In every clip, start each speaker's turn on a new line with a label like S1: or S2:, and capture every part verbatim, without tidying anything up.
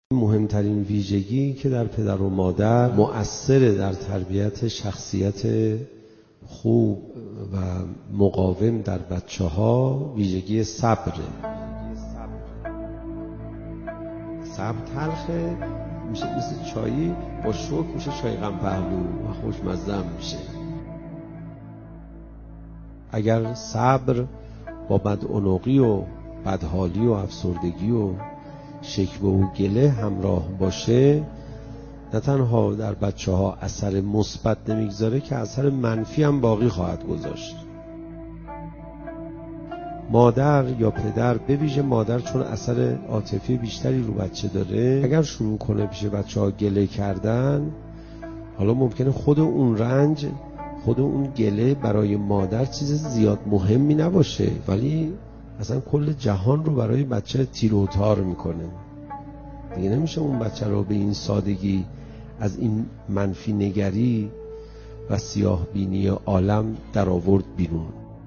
S1: مهمترین ویژگی که در پدر و مادر مؤثر در تربیت شخصیت خوب و مقاوم در بچه ها ویژگی صبره. صبر تلخه، میشه مثل چایی با شوک میشه چای غم پهلو و خوشمزه میشه. اگر صبر با بدعنقی و بدحالی و افسردگی و شکوه و گله همراه باشه، نه تنها در بچه ها اثر مثبت نمیگذاره که اثر منفی هم باقی خواهد گذاشت. مادر یا پدر، به ویژه مادر چون اثر عاطفی بیشتری رو بچه داره، اگر شروع کنه پیش بچه ها گله کردن، حالا ممکنه خود اون رنج، خود اون گله برای مادر چیز زیاد مهمی نباشه، ولی اصلا کل جهان رو برای بچه تیر و تار میکنه. دیگه نمیشه اون بچه رو به این سادگی از این منفی نگری و سیاه بینی عالم در آورد بیرون.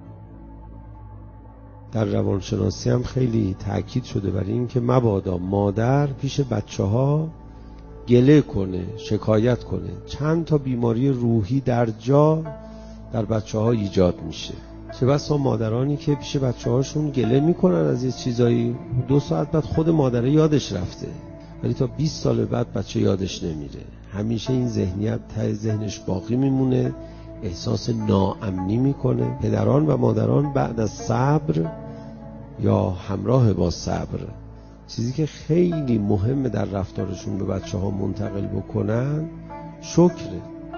S1: در روانشناسی هم خیلی تاکید شده بر این که مبادا مادر پیش بچه ها گله کنه، شکایت کنه. چند تا بیماری روحی در جا در بچه ها ایجاد میشه. چه بسا مادرانی که پیش بچه هاشون گله میکنن از یه چیزایی، دو ساعت بعد خود مادره یادش رفته، ولی تا بیست سال بعد بچه یادش نمیره. همیشه این ذهنیت ته ذهنش باقی میمونه، احساس ناامنی میکنه. پدران و مادران بعد از صبر یا همراه با صبر، چیزی که خیلی مهمه در رفتارشون به بچه ها منتقل بکنن شکره.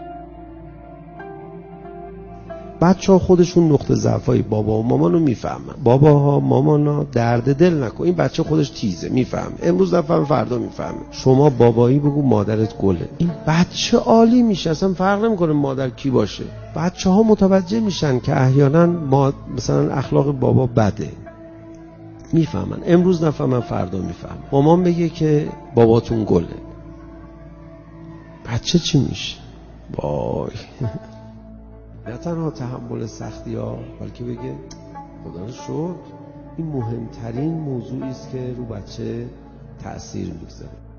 S1: بچه ها خودشون نقطه ضعفای بابا و مامان رو میفهمن. بابا ها مامان ها درد دل نکن، این بچه خودش تیزه، میفهمه، امروز نفهم فردا میفهمه. شما بابایی بگو مادرت گله، این بچه عالی میشه، اصلا فرق نمیکنه مادر کی باشه. بچه ها متوجه میشن که احیانا ما مثلا اخلاق بابا بده، میفهمن، امروز نفهمن فردا میفهمن. مامان بگه که باباتون گله، بچه چی میشه؟ وای نه تنها تحمل سختی ها، بلکه بگه خدا رو شکر این مهمترین موضوعی است که رو بچه تأثیر میگذاره.